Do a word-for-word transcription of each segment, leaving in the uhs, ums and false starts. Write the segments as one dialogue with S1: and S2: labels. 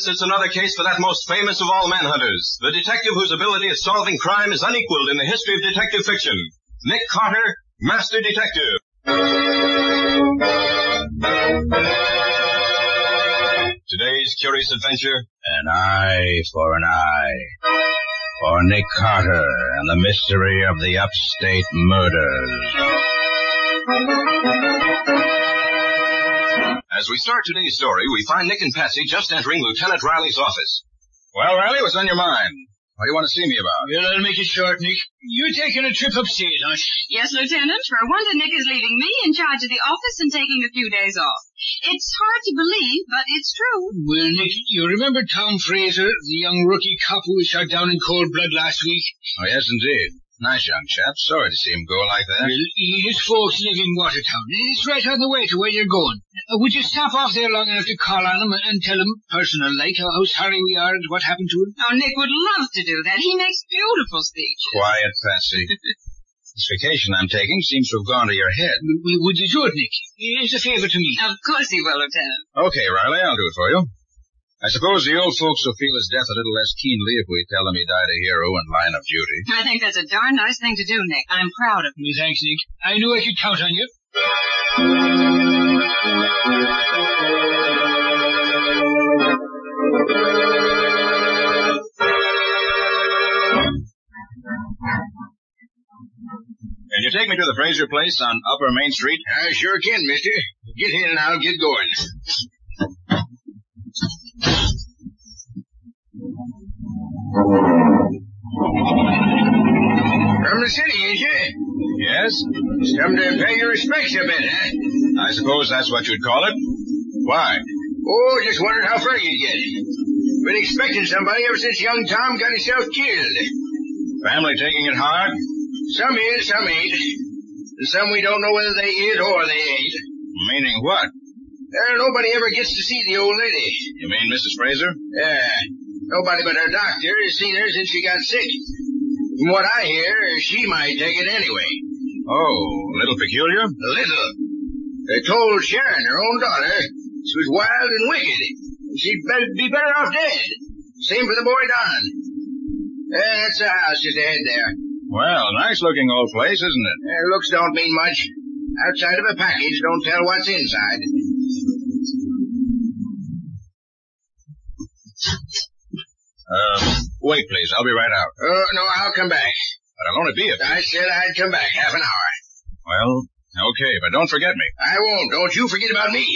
S1: Yes, it's another case for that most famous of all manhunters, the detective whose ability at solving crime is unequaled in the history of detective fiction. Nick Carter, Master Detective. Today's curious adventure.
S2: An eye for an eye. For Nick Carter and the mystery of the upstate murders.
S1: As we start today's story, we find Nick and Patsy just entering Lieutenant Riley's office.
S2: Well, Riley, what's on your mind? What do you want to see me about?
S3: Well, I'll make it short, Nick. You're taking a trip upstate, huh?
S4: Yes, Lieutenant. For a wonder, Nick is leaving me in charge of the office and taking a few days off. It's hard to believe, but it's true.
S3: Well, Nick, you remember Tom Fraser, the young rookie cop who was shot down in cold blood last week?
S2: Oh, yes, indeed. Nice young chap. Sorry to see him go like that.
S3: Well, his folks live in Watertown. It's right on the way to where you're going. Uh, would you stop off there long enough to call on him and tell him, personal-like, how, how sorry we are and what happened to him?
S4: Oh, Nick would love to do that. He makes beautiful speeches.
S2: Quiet, Patsy. This vacation I'm taking seems to have gone to your head.
S3: W- would you do it, Nick? It's a favor to me.
S4: Of course he will, Lieutenant.
S2: Okay, Riley, I'll do it for you. I suppose the old folks will feel his death a little less keenly if we tell them he died a hero in line of duty.
S4: I think that's a darn nice thing to do, Nick. I'm proud of you.
S3: Thanks, Nick. I knew I could count on you.
S2: Can you take me to the Fraser place on Upper Main Street?
S5: I sure can, mister. Get in and I'll get going. From the city, ain't you?
S2: Yes?
S5: Come to pay your respects a bit, huh?
S2: I suppose that's what you'd call it. Why?
S5: Oh, just wondered how far you'd get. Been expecting somebody ever since young Tom got himself killed.
S2: Family taking it hard?
S5: Some is, some ain't. And some we don't know whether they is or they ain't.
S2: Meaning what?
S5: Uh, nobody ever gets to see the old lady.
S2: You mean Missus Fraser?
S5: Yeah. Nobody but her doctor has seen her since she got sick. From what I hear, she might take it anyway.
S2: Oh, a little peculiar?
S5: Little. They told Sharon, her own daughter, she was wild and wicked. She'd be better off dead. Same for the boy Don. Yeah, that's the house just ahead there.
S2: Well, nice-looking old place, isn't it?
S5: Yeah, looks don't mean much. Outside of a package don't tell what's inside.
S2: Uh, wait, please. I'll be right out.
S5: Oh, no, I'll come back.
S2: But I'll only be a few.
S5: I said I'd come back half an hour.
S2: Well, okay, but don't forget me.
S5: I won't. Don't you forget about me.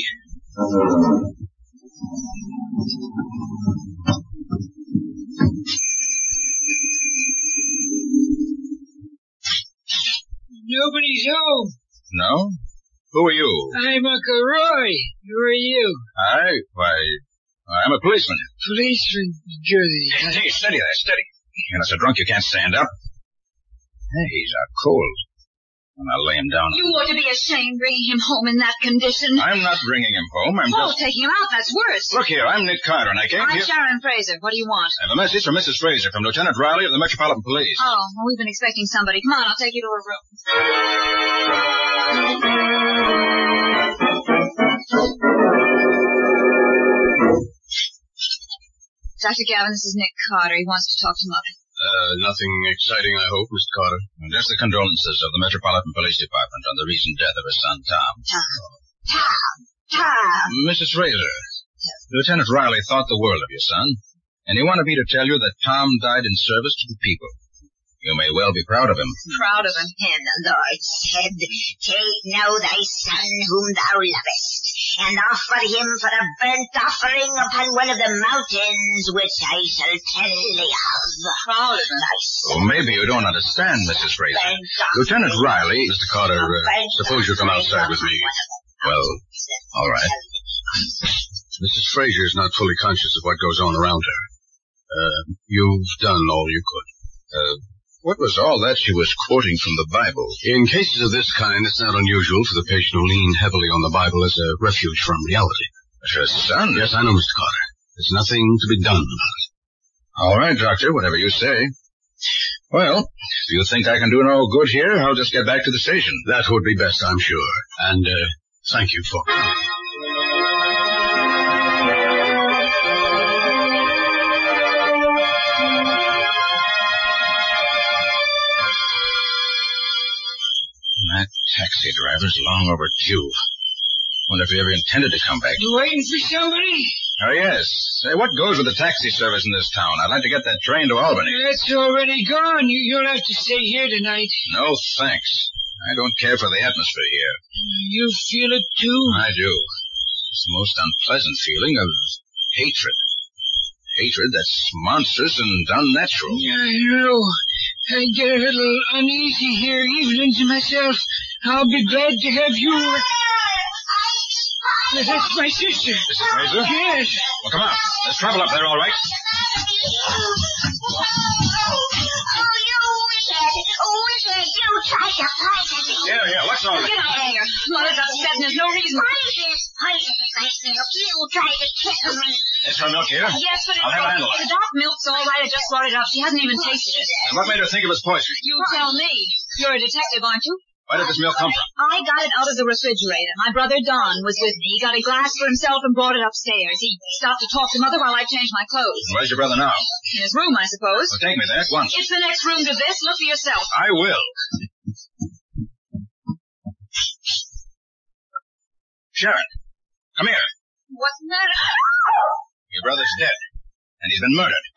S3: Nobody's home.
S2: No? Who are you?
S3: I'm Uncle Roy. Who are you?
S2: I? Why, I'm a policeman.
S3: Policeman, Jersey.
S2: Hey, steady there, steady. You're not so drunk you can't stand up. Hey, he's out cold. And I'll lay him down.
S4: You ought to be ashamed bringing him home in that condition.
S2: I'm not bringing him home. I'm
S4: Oh,
S2: just...
S4: taking him out, that's worse.
S2: Look here, I'm Nick Carter, and I came
S4: I'm
S2: here...
S4: Sharon Fraser. What do you want?
S2: I have a message from Missus Fraser from Lieutenant Riley of the Metropolitan Police.
S4: Oh, well, we've been expecting somebody. Come on, I'll take you to her room. Doctor Gavin, this is Nick Carter. He wants to talk to Mother.
S2: Uh, nothing exciting, I hope, Mister Carter. Just the condolences of the Metropolitan Police Department on the recent death of his son, Tom.
S4: Tom. Tom. Tom.
S2: Missus Fraser, Lieutenant Riley thought the world of your son, and he wanted me to tell you that Tom died in service to the people. You may well be proud of him.
S4: Proud of him.
S6: And the Lord said, Take now thy son whom thou lovest, and offer him for a burnt offering upon one of the mountains which I shall tell thee of.
S4: Proud of him.
S2: Oh, maybe you don't understand, Missus Fraser. Lieutenant Riley... Mister Carter, uh, suppose you come outside with me. Well, all right. Missus Fraser is not fully conscious of what goes on around her. Uh, you've done all you could. Uh, what was all that she was quoting from the Bible? In cases of this kind, it's not unusual for the patient to lean heavily on the Bible as a refuge from reality. But her son? Yes, I know, Mister Carter. There's nothing to be done about it. All right, Doctor, whatever you say. Well, if you think I can do no good here, I'll just get back to the station. That would be best, I'm sure. And, uh, thank you for coming. taxi driver's long overdue. Wonder if he ever intended to come back.
S3: You waiting for somebody?
S2: Oh, yes. Say, what goes with the taxi service in this town? I'd like to get that train to Albany.
S3: It's already gone. You, you'll have to stay here tonight.
S2: No, thanks. I don't care for the atmosphere here.
S3: You feel it, too?
S2: I do. It's the most unpleasant feeling of hatred. Hatred that's monstrous and unnatural.
S3: Yeah, I know. I get a little uneasy here evenings myself. I'll be glad to have you... That's my sister.
S2: Missus Fraser?
S3: Yes.
S2: Well, come on. Let's travel up there, all right? Yeah, yeah, what's all this?
S4: Get out of here. Mother's upset and there's no reason.
S6: Poison, poison is my milk. You tried to kill me.
S2: Is her milk here?
S4: Yes, but it's
S2: I'll have it
S4: the
S2: analyzed.
S4: dark milk's all right. I just brought it up. She hasn't even tasted it.
S2: And what made her think it was poison?
S4: You tell me. You're a detective, aren't you?
S2: Where did this milk come from?
S4: I got it out of the refrigerator. My brother Don was with me. He got a glass for himself and brought it upstairs. He stopped to talk to Mother while I changed my clothes.
S2: Where's your brother now?
S4: In his room, I suppose.
S2: Well, take me there at once.
S4: It's the next room to this. Look for yourself.
S2: I will. Sharon, come here.
S4: What's the matter?
S2: Your brother's dead, and he's been murdered.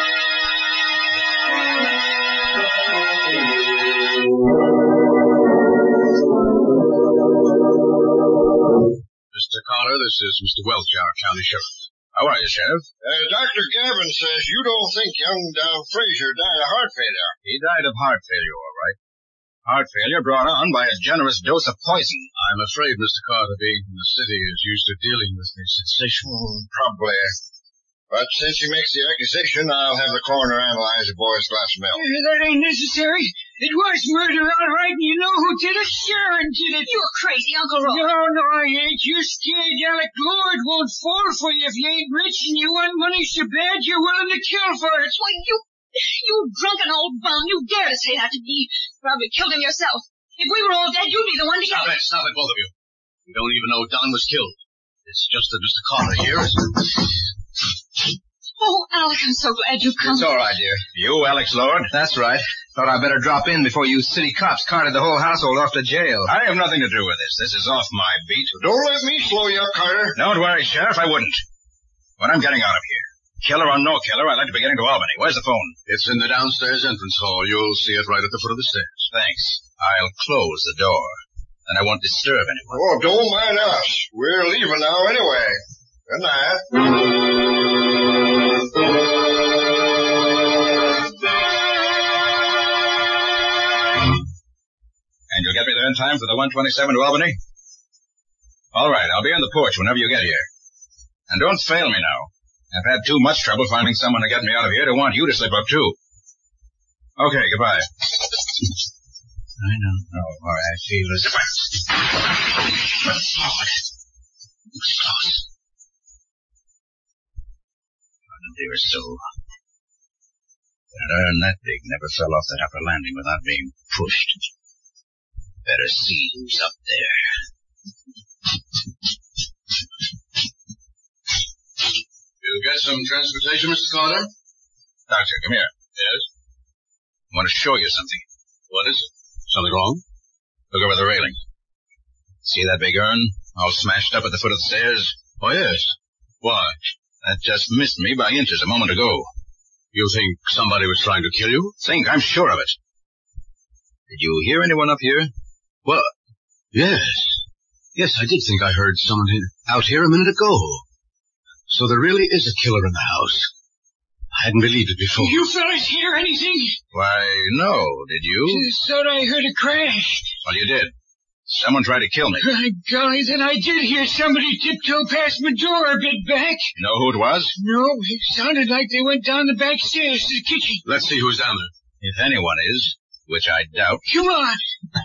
S2: Mister Carter, this is Mister Welch, our county sheriff. How are you, Sheriff?
S7: Uh, Doctor Gavin says you don't think young Don Fraser died of heart failure.
S2: He died of heart failure, all right. Heart failure brought on by a generous dose of poison. I'm afraid, Mister Carter, being from the city is used to dealing with the sensation.
S7: Hmm, probably. But since he makes the accusation, I'll have the coroner analyze the boy's glass of milk.
S3: Uh, that ain't necessary. It was murder, all right, and you know who did it? Sharon did it.
S4: You're crazy, Uncle Roy.
S3: No, no, I ain't. You're scared Alec Lord won't fall for you if you ain't rich and you want money so bad you're willing to kill for it.
S4: Why, you, you drunken old bum. You dare to say that to me. Probably killed him yourself. If we were all dead, you'd be the one to
S2: Stop
S4: kill
S2: it, stop it, both of you. We don't even know Don was killed. It's just that Mister Carter here is...
S4: Oh, Alec, I'm so glad you come.
S5: It's all right, dear.
S2: You, Alex Lord?
S5: That's right. Thought I'd better drop in before you city cops carted the whole household off to jail.
S2: I have nothing to do with this. This is off my beat.
S7: Don't let me slow you up, Carter.
S2: Don't worry, Sheriff, I wouldn't. But I'm getting out of here. Killer or no killer, I'd like to be getting to Albany. Where's the phone?
S8: It's in the downstairs entrance hall. You'll see it right at the foot of the stairs.
S2: Thanks. I'll close the door. And I won't disturb anyone.
S7: Oh, don't mind us. We're leaving now anyway. Good night.
S2: And you'll get me there in time for the one twenty-seven to Albany? All right, I'll be on the porch whenever you get here. And don't fail me now. I've had too much trouble finding someone to get me out of here to want you to slip up, too. Okay, goodbye. I don't know where I feel as... But Lord, it was close. God, dear soul. That iron that big never fell off that upper landing without being pushed. Better see who's up there.
S8: You get some transportation, Mister Carter?
S2: Doctor, come here.
S8: Yes?
S2: I want to show you something.
S8: What is it? Something wrong?
S2: Look over the railing. See that big urn? All smashed up at the foot of the stairs?
S8: Oh, yes.
S2: Why? That just missed me by inches a moment ago.
S8: You think somebody was trying to kill you?
S2: Think, I'm sure of it. Did you hear anyone up here?
S8: Well, yes. Yes, I did think I heard someone out here a minute ago. So there really is a killer in the house. I hadn't believed it before.
S3: You fellas hear anything?
S2: Why, no. Did you?
S3: Just thought I heard a crash.
S2: Well, you did. Someone tried to kill me.
S3: My golly, then I did hear somebody tiptoe past my door a bit back.
S2: You know who it was?
S3: No, it sounded like they went down the back stairs to the kitchen.
S8: Let's see who's down there.
S2: If anyone is, which I doubt.
S3: Come on.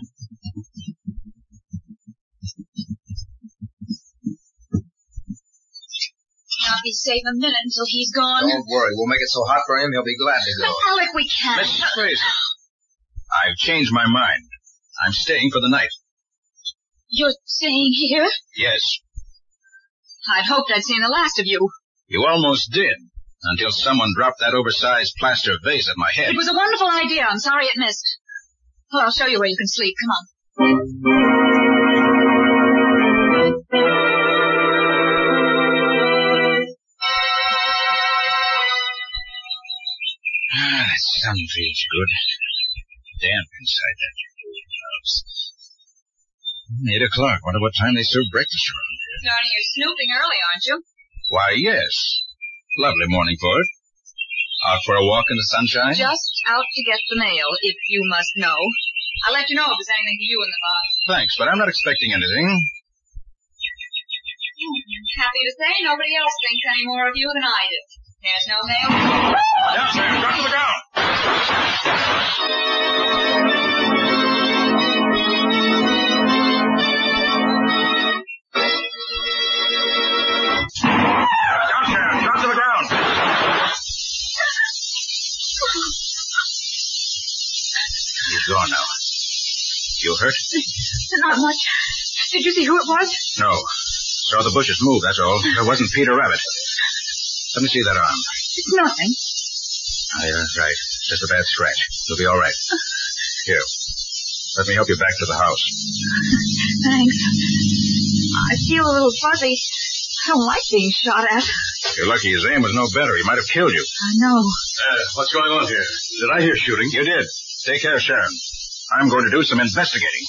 S4: Not be safe a minute until he's gone.
S5: Don't worry. We'll make it so hot for him, he'll be glad to go.
S4: But Alec, we can't.
S2: Missus Fraser, I've changed my mind. I'm staying for the night.
S4: You're staying here?
S2: Yes.
S4: I'd hoped I'd seen the last of you.
S2: You almost did, until someone dropped that oversized plaster vase at my head.
S4: It was a wonderful idea. I'm sorry it missed. Well, I'll show you where you can sleep. Come on.
S2: feels good. Damp inside that house. Eight o'clock. Wonder what time they serve breakfast around here.
S4: Darling, you're snooping early, aren't you?
S2: Why, yes. Lovely morning for it. Out for a walk in the sunshine?
S4: Just out to get the mail, if you must know. I'll let you know if there's anything for you in the box.
S2: Thanks, but I'm not expecting anything.
S4: Happy to say nobody else thinks any more of you than I do. There's no mail.
S1: Downstairs, drop to the ground. Downstairs, drop to the ground.
S2: He's gone now. You hurt?
S4: Not much. Did you see who it was?
S2: No. Saw the bushes move, that's all. It wasn't Peter Rabbit. Let me see that arm.
S4: It's nothing.
S2: Oh, yeah, that's right. Just a bad scratch. You'll be all right. Here. Let me help you back to the house.
S4: Thanks. I feel a little fuzzy. I don't like being shot at.
S2: You're lucky his aim was no better. He might have killed you.
S4: I know.
S2: Uh, what's going on here? Did I hear shooting? You did. Take care, Sharon. I'm going to do some investigating.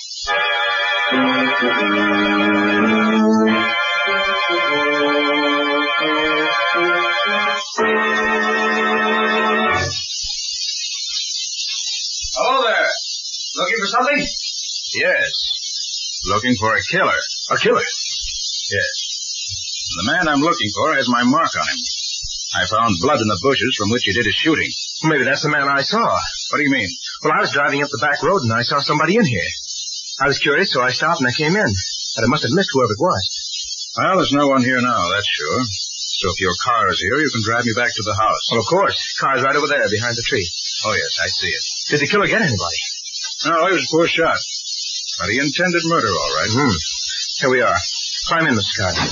S1: Hello there. Looking for something?
S2: Yes. Looking for a killer.
S1: A killer?
S2: Yes. The man I'm looking for has my mark on him. I found blood in the bushes from which he did his shooting.
S1: Maybe that's the man I saw.
S2: What do you mean?
S1: Well, I was driving up the back road and I saw somebody in here. I was curious, so I stopped and I came in. But I must have missed whoever it was.
S2: Well, there's no one here now, that's sure. So if your car is here, you can drive me back to the house.
S1: Well, of course. Car's right over there behind the tree.
S2: Oh, yes, I see it.
S1: Did the killer get anybody?
S2: No, he was a poor shot. But he intended murder, all right.
S1: Hmm. Here we are. Climb in, Mister Carter.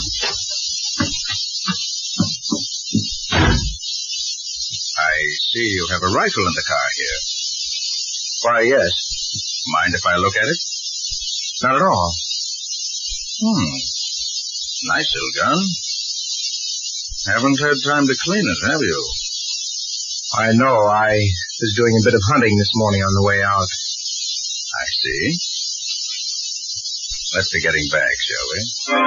S2: I see you have a rifle in the car here.
S1: Why, yes.
S2: Mind if I look at it?
S1: Not at all.
S2: Hmm. Nice little gun. Haven't had time to clean it, have you?
S1: I know. I was doing a bit of hunting this morning on the way out.
S2: I see. Let's be getting back, shall we?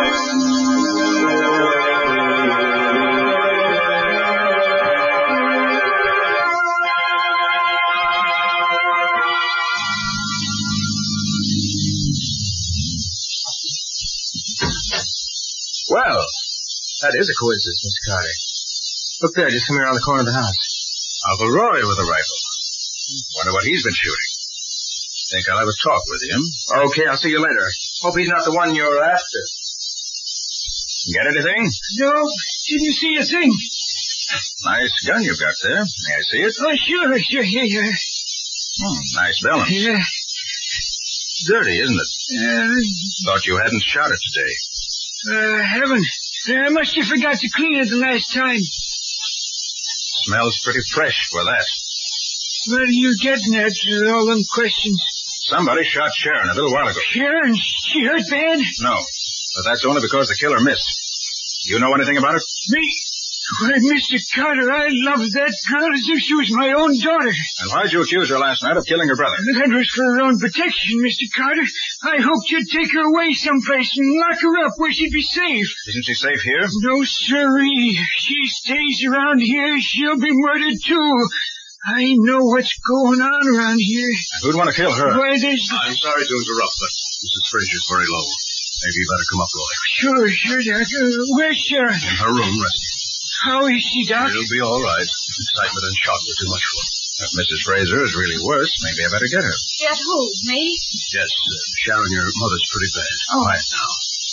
S1: Well, that is a coincidence, Mister Carter. Look there, just coming around the corner of the house.
S2: Uncle Roy with a rifle. Wonder what he's been shooting. Think I'll have a talk with him.
S1: Okay, I'll see you later. Hope he's not the one you're after.
S2: Get anything?
S3: No, didn't see a thing.
S2: Nice gun you've got there. May I see it?
S3: Oh, sure, sure, here you are.
S2: Hmm, nice balance.
S3: Yeah.
S2: Dirty, isn't it?
S3: Uh,
S2: Thought you hadn't shot it today.
S3: uh, haven't. I must have forgot to clean it the last time.
S2: Smells pretty fresh for that.
S3: What are you getting at with all them questions?
S2: Somebody shot Sharon a little while ago.
S3: Sharon, she hurt bad?
S2: No, but that's only because the killer missed. You know anything about it?
S3: Me? Why, Mister Carter, I loved that girl as if she was my own daughter.
S2: And why'd you accuse her last night of killing her brother?
S3: That was for her own protection, Mister Carter. I hoped you'd take her away someplace and lock her up where she'd be safe.
S2: Isn't she safe here?
S3: No, sirree. If she stays around here, she'll be murdered, too. I know what's going on around here.
S2: And who'd want to kill her?
S3: Why, there's...
S8: I'm sorry to interrupt, but Missus Frazier's very low. Maybe you better come up, Roy.
S3: Sure, sure, Doc. Uh, where's Sharon?
S8: In her room, resting.
S3: How is she, Doc?
S8: She'll be all right. Excitement and shock were too much for her.
S2: If Missus Fraser is really worse, maybe I better get her.
S4: Get who? Me?
S8: Yes, uh, Sharon, your mother's pretty bad.
S4: Oh.
S8: Quiet now.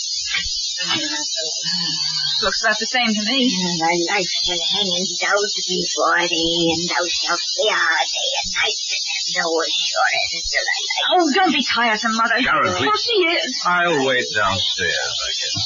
S4: Looks about the same to me.
S6: The knife shall hang out before thee, and thou shalt fear day and night, no assurance till thy life.
S4: Oh, don't be tiresome, Mother.
S2: Sharon, please.
S4: Oh, she is.
S2: I'll wait downstairs, I guess.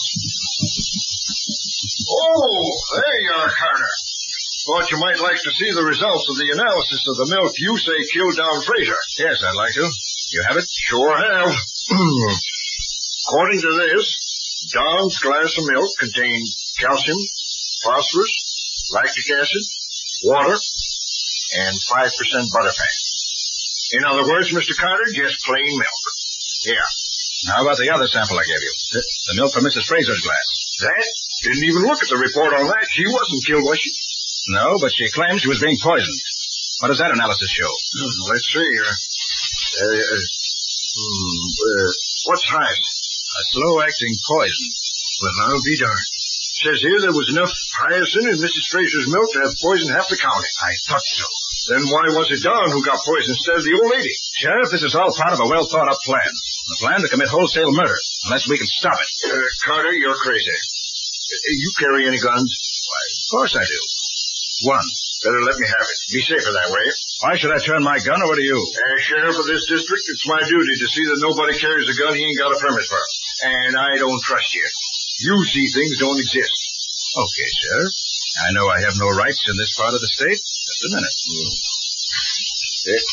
S7: Oh, there you are, Carter. Thought you might like to see the results of the analysis of the milk you say killed Don Fraser.
S2: Yes, I'd like to. You have it?
S7: Sure have. According to this, Don's glass of milk contained calcium, phosphorus, lactic acid, water, and five percent butterfat. In other words, Mister Carter, just plain milk. Here.
S2: How about the other sample I gave you? The, the milk from Missus Fraser's glass.
S7: That? Didn't even look at the report on that. She wasn't killed, was she?
S2: No, but she claims she was being poisoned. What does that analysis show?
S7: Hmm, let's see here. Uh, uh, hmm, uh, what's highest?
S2: A slow-acting poison.
S7: Well, I'll be darned. Says here there was enough hyacinth in Missus Fraser's milk to have poisoned half the county.
S2: I thought so.
S7: Then why was it Don who got poisoned instead of the old lady?
S2: Sheriff, this is all part of a well-thought-out plan. A plan to commit wholesale murder, unless we can stop it.
S7: Uh, Carter, you're crazy. Uh, you carry any guns?
S2: Why, of course I do. One.
S7: Better let me have it. Be safer that way.
S2: Why should I turn my gun over to you?
S7: As sheriff of this district, it's my duty to see that nobody carries a gun he ain't got a permit for. And I don't trust you. You see things don't exist.
S2: Okay, Sheriff. I know I have no rights in this part of the state. Just a minute.
S7: Mm. Yeah.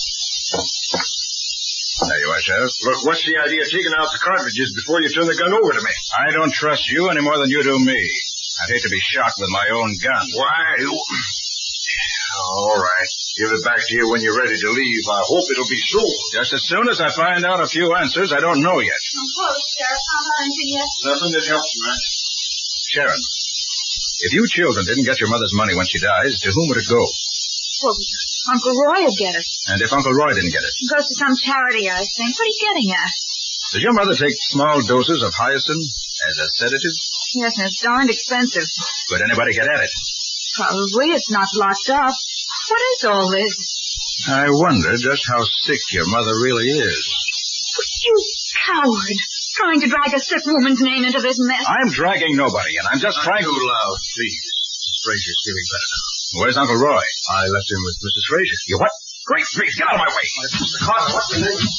S2: There you are, Sheriff.
S7: Look, what's the idea of taking out the cartridges before you turn the gun over to me?
S2: I don't trust you any more than you do me. I'd hate to be shot with my own gun.
S7: Why? All right. Give it back to you when you're ready to leave. I hope it'll be soon.
S2: Just as soon as I find out a few answers I don't know yet.
S4: I'm close, Sheriff. How about anything yet?
S7: Nothing that helps, man.
S2: Sharon, if you children didn't get your mother's money when she dies, to whom would it go?
S4: Well, Uncle Roy would get it.
S2: And if Uncle Roy didn't get it?
S4: It goes to some charity, I think. What are you getting at?
S2: Does your mother take small doses of hyacinth as a sedative?
S4: Yes, and it's darned expensive.
S2: Could anybody get at it?
S4: Probably. It's not locked up. What is all this?
S2: I wonder just how sick your mother really is.
S4: But you coward. Trying to drag a sick woman's name into this mess.
S2: I'm dragging nobody, and I'm just
S7: Not
S2: trying
S7: too
S2: to...
S7: loud, please.
S2: Missus Frazier's feeling better now. Where's Uncle Roy? I left him with Missus Frazier. You what? Great grief, get out of my way.
S7: Mister Carter, what's the name?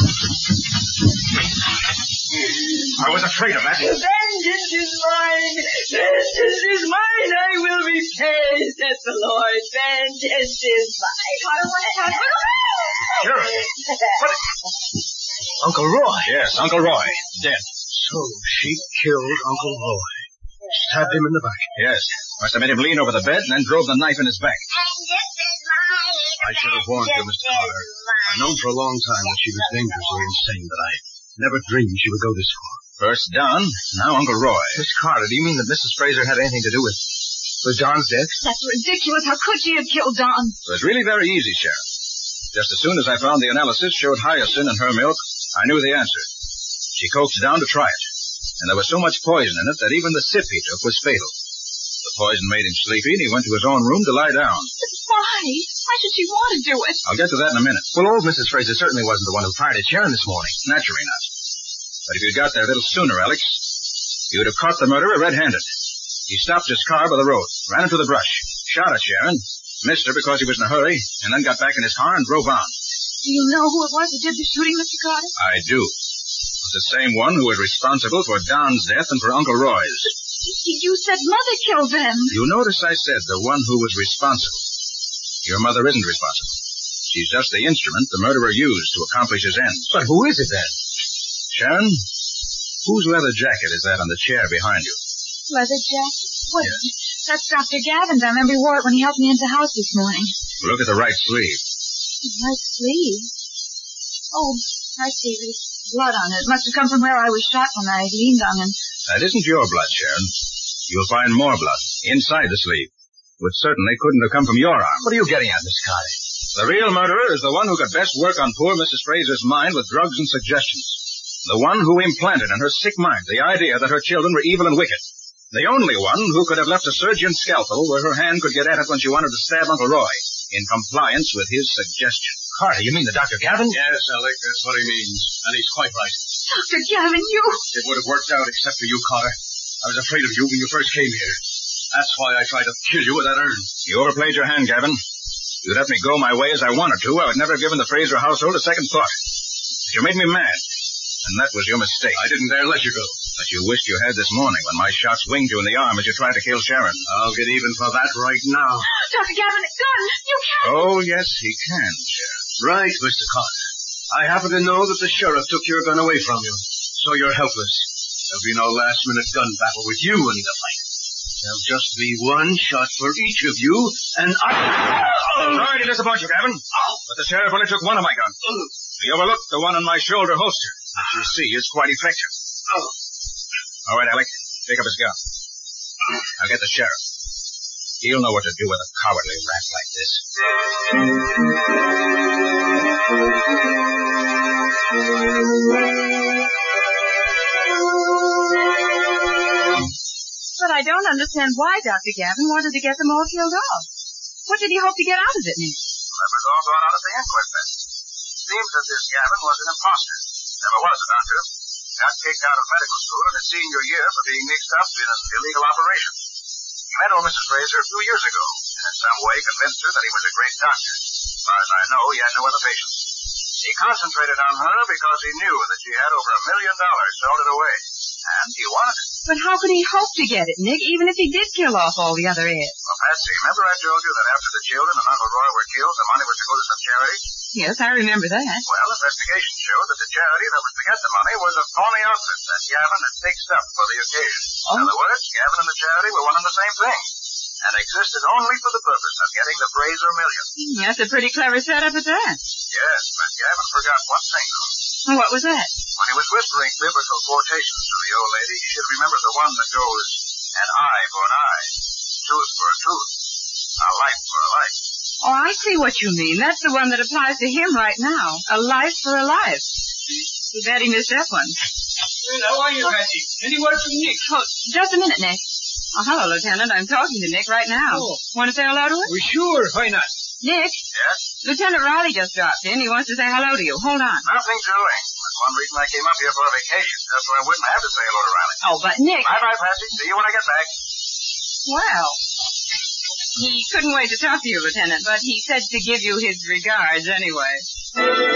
S2: I was afraid of that.
S9: Vengeance is mine. Vengeance is mine. I will repay, says the Lord. Vengeance is mine.
S4: Carter, what's happening?
S2: Sheriff, what? Uncle Roy? Yes, Uncle Roy. Dead.
S8: So she killed Uncle Roy. Stabbed him in the back.
S2: Yes. Must have made him lean over the bed and then drove the knife in his back.
S6: Vengeance is mine.
S8: I should have warned you, Mister Carter. I've known for a long time that she was dangerously insane, but I never dreamed she would go this far.
S2: First Don, now Uncle Roy.
S8: Mister Carter, do you mean that Missus Fraser had anything to do with, with Don's death?
S4: That's ridiculous. How could she have killed Don?
S2: It was really very easy, Sheriff. Just as soon as I found the analysis showed hyacinth in her milk, I knew the answer. She coaxed Don to try it, and there was so much poison in it that even the sip he took was fatal. The poison made him sleepy, and he went to his own room to lie down.
S4: But why? Why should she want to do it?
S2: I'll get to that in a minute.
S8: Well, old Missus Fraser certainly wasn't the one who fired at Sharon this morning.
S2: Naturally not. But if you'd got there a little sooner, Alex, you'd have caught the murderer red-handed. He stopped his car by the road, ran into the brush, shot at Sharon, missed her because he was in a hurry, and then got back in his car and drove on.
S4: Do you know who it was who did the shooting, Mister Carter?
S2: I do. It was the same one who was responsible for Don's death and for Uncle Roy's.
S4: You said Mother killed them.
S2: You notice I said the one who was responsible. Your mother isn't responsible. She's just the instrument the murderer used to accomplish his ends.
S8: But who is it then?
S2: Sharon, whose leather jacket is that on the chair behind you?
S4: Leather jacket? What?
S2: Yes.
S4: That's Doctor Gavin's. I remember he wore it when he helped me into the house this morning.
S2: Look at the right sleeve.
S4: My sleeve? Oh, I see. There's blood on it. It must have come from where I was shot when I leaned on him.
S2: That isn't your blood, Sharon. You'll find more blood inside the sleeve, which certainly couldn't have come from your arm.
S8: What are you getting at, Mister Carter?
S2: The real murderer is the one who could best work on poor Missus Fraser's mind with drugs and suggestions. The one who implanted in her sick mind the idea that her children were evil and wicked. The only one who could have left a surgeon's scalpel where her hand could get at it when she wanted to stab Uncle Roy, in compliance with his suggestion.
S8: Carter, you mean the Doctor Gavin?
S7: Yes, Alec, that's what he means. And he's quite right.
S4: Doctor Gavin, you...
S7: It would have worked out except for you, Carter. I was afraid of you when you first came here. That's why I tried to kill you with that urn.
S2: You overplayed your hand, Gavin. You let me go my way as I wanted to, I would never have given the Fraser household a second thought. But you made me mad. And that was your mistake.
S7: I didn't dare let you go.
S2: That you wished you had this morning when my shots winged you in the arm as you tried to kill Sharon.
S7: I'll get even for that right now.
S4: Doctor Gavin, a gun! You can't...
S2: Oh, yes, he can, Sharon.
S7: Right, Mister Carter. I happen to know that the sheriff took your gun away from you, so you're helpless. There'll be no last-minute gun battle with you in the fight.
S8: There'll just be one shot for each of you, and I...
S10: Sorry to disappoint you, Gavin, but the sheriff only took one of my guns. He overlooked the one on my shoulder holster, which you see is quite effective. All right, Alec, pick up his gun. I'll get the sheriff. He'll know what to do with a cowardly rat like this.
S4: But I don't understand why Doctor Gavin wanted to get them all killed off. What did he hope to get out of it, Nick?
S10: That was all gone out of the inquest, then. Seems that this Gavin was an imposter. Never was a doctor. Got kicked out of medical school in his senior year for being mixed up in an illegal operation. He met old Missus Fraser a few years ago, and in some way convinced her that he was a great doctor. As far as I know, he had no other patients. He concentrated on her because he knew that she had over a million dollars stored away. And he wanted it.
S4: But how could he hope to get it, Nick, even if he did kill off all the other heirs?
S10: Well, Patsy, remember I told you that after the children and Uncle Roy were killed, the money was to go to some charity?
S4: Yes, I remember that.
S10: Well, investigation showed that the charity that was to get the money was a phony outfit that Gavin had fixed up for the occasion.
S4: Oh.
S10: In other words, Gavin and the charity were one and the same thing, and existed only for the purpose of getting the Fraser million.
S4: That's a pretty clever setup at that.
S10: Yes, but Gavin forgot one thing, though.
S4: What was that?
S10: When he was whispering biblical quotations to the old lady, he should remember the one that goes, an eye for an eye, tooth for a tooth, a life for a life.
S4: Oh, I see what you mean. That's the one that applies to him right now. A life for a life. Too bad he missed that one.
S3: Well, how are you, Patsy? Any word from Nick?
S4: Oh, just a minute, Nick. Oh, hello, Lieutenant. I'm talking to Nick right now.
S3: Oh.
S4: Want to say hello to him?
S3: Well, sure. Why not?
S4: Nick?
S10: Yes?
S4: Lieutenant Riley just dropped in. He wants to say hello to you. Hold on.
S10: Nothing doing. That's one reason I came up here for a vacation, just so I wouldn't have to say hello to Riley.
S4: Oh, but Nick...
S10: Bye-bye, Patsy. See you when I get back.
S4: Well, he couldn't wait to talk to you, Lieutenant, but he said to give you his regards anyway.